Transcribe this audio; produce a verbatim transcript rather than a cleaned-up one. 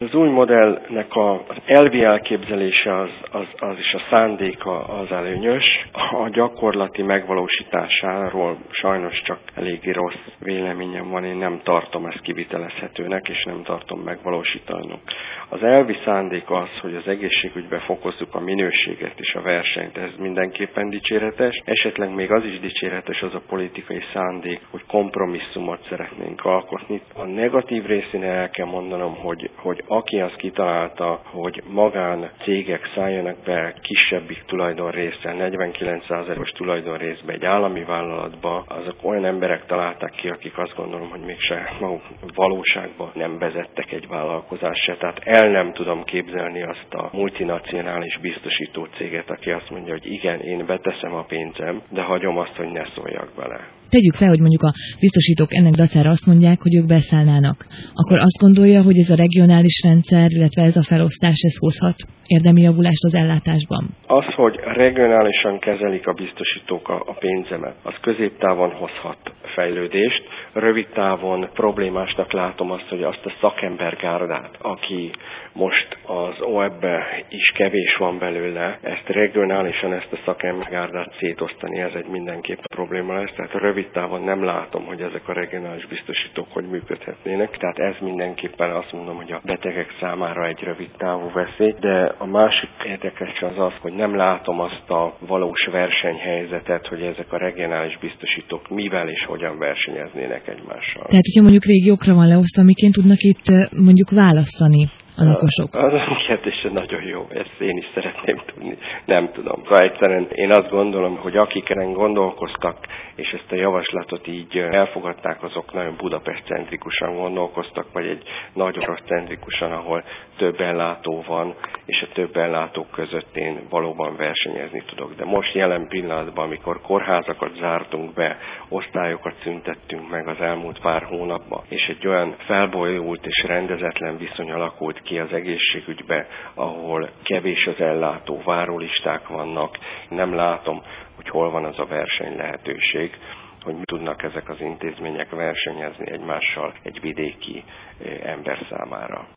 Az új modellnek a, az elvi elképzelése az, az, az is a szándéka az előnyös. A gyakorlati megvalósításáról sajnos csak eléggé rossz véleményem van, én nem tartom ezt kivitelezhetőnek, és nem tartom megvalósítanunk. Az elvi szándék az, hogy az egészségügybe fokozzuk a minőséget és a versenyt, ez mindenképpen dicséretes. Esetleg még az is dicséretes az a politikai szándék, hogy kompromisszumot szeretnénk alkotni. A negatív részén el kell mondanom, hogy, hogy aki azt kitalálta, hogy magán cégek szálljanak be kisebbik tulajdonrésszel, negyvenkilenc százalékos tulajdonrészbe egy állami vállalatba, azok olyan emberek találták ki, akik azt gondolom, hogy mégse maguk valóságban nem vezettek egy vállalkozást se. Tehát el nem tudom képzelni azt a multinacionális biztosító céget, aki azt mondja, hogy igen, én beteszem a pénzem, de hagyom azt, hogy ne szóljak bele. Tegyük fel, hogy mondjuk a biztosítók ennek dacára azt mondják, hogy ők beszállnának. Akkor azt gondolja, hogy ez a regionális rendszer, illetve ez a felosztás, ez hozhat érdemi javulást az ellátásban? Az, hogy regionálisan kezelik a biztosítók a, a pénzemet, az középtávon hozhat fejlődést. Rövid távon problémásnak látom azt, hogy azt a szakembergárdát, aki most az o e bé-ben is kevés van belőle, ezt regionálisan, ezt a szakembergárdát szétosztani, ez egy mindenképp probléma lesz. Tehát rövid távon nem látom, hogy ezek a regionális biztosítók hogy működhetnének. Tehát ez mindenképpen azt mondom, hogy a betegek számára egy rövid távú veszély, de a másik érdekes az az, hogy nem látom azt a valós versenyhelyzetet, hogy ezek a regionális biztosítók mivel és hogyan versenyeznének egymással. Tehát, hogyha mondjuk régiókra van leosztva, miként tudnak itt mondjuk választani a lakosok? Az a kérdés nagyon jó, ezt én is szeretném tudni. Nem tudom. Szóval egyszerűen én azt gondolom, hogy akikren gondolkoztak, és ezt a javaslatot így elfogadták, azok nagyon Budapest-centrikusan gondolkoztak, vagy egy nagy orosz-centrikusan, ahol több ellátó van, és a több ellátók között én valóban versenyezni tudok. De most jelen pillanatban, amikor kórházakat zártunk be, osztályokat szüntettünk meg az elmúlt pár hónapban, és egy olyan felbolyult és rendezetlen viszony alakult ki az egészségügybe, ahol kevés az ellátó, várólisták vannak, nem látom, hogy hol van az a verseny lehetőség, hogy mi tudnak ezek az intézmények versenyezni egymással egy vidéki ember számára.